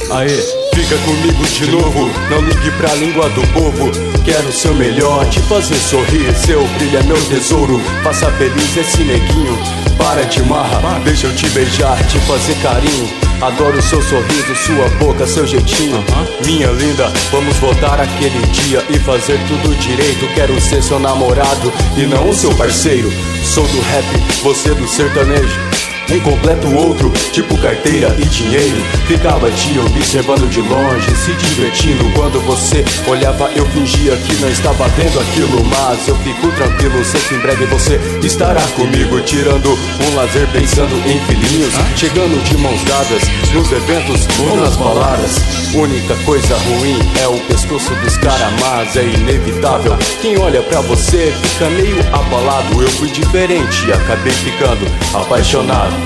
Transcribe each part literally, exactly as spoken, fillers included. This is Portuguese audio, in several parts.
Aê, fica comigo de novo, não ligue pra língua do povo. Quero ser o melhor, te fazer sorrir, seu brilho é meu tesouro. Faça feliz esse neguinho, para de marra, deixa eu te beijar, te fazer carinho. Adoro seu sorriso, sua boca, seu jeitinho. uh-huh. Minha linda, vamos voltar aquele dia e fazer tudo direito. Quero ser seu namorado e não o seu parceiro. Sou do rap, você do sertanejo, um completa o outro, tipo carteira e dinheiro. Ficava te observando de longe, se divertindo. Quando você olhava eu fingia que não estava vendo aquilo. Mas eu fico tranquilo, sei que em breve você estará comigo, tirando um lazer pensando em filhinhos, chegando de mãos dadas nos eventos ou nas baladas. Única coisa ruim é o pescoço dos caras, mas é inevitável. Quem olha pra você fica meio abalado. Eu fui diferente e acabei ficando apaixonado.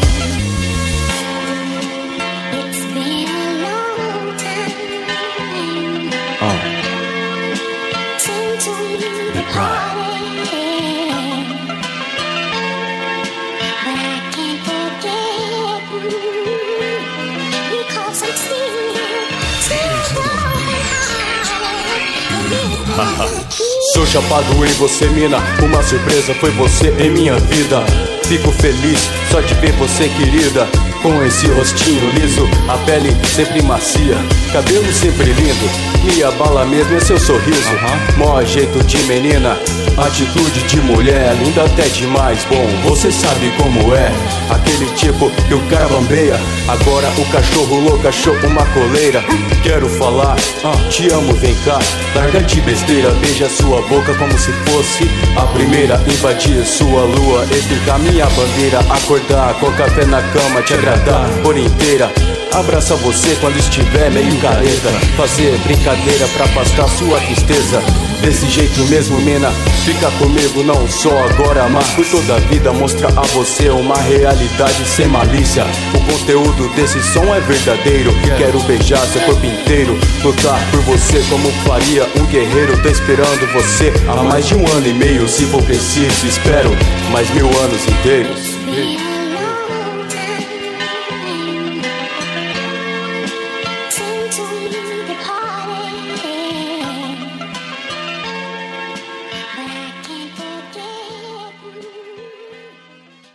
The pride. Sou chapado em você, mina, uma surpresa foi você em minha vida. Fico feliz só de ver você, querida, com esse rostinho liso, a pele sempre macia, cabelo sempre lindo. Me abala mesmo é seu sorriso, uh-huh. Mó jeito de menina, atitude de mulher, linda até demais. Bom, você sabe como é, aquele tipo que o cara bambeia. Agora o cachorro louco achou uma coleira. Quero falar, uh, te amo, vem cá, larga de besteira. Beija sua boca como se fosse a primeira. Invadir sua lua e ficar minha bandeira. Acordar com café na cama, te agradar por inteira. Abraça você quando estiver meio careta. Fazer brincadeira pra afastar sua tristeza. Desse jeito mesmo, mina, fica comigo não só agora, mas por toda a vida. Mostra a você uma realidade sem malícia. O conteúdo desse som é verdadeiro. Quero beijar seu corpo inteiro, lutar por você como faria um guerreiro. Tô esperando você há mais de um ano e meio. Se for preciso, espero mais mil anos inteiros.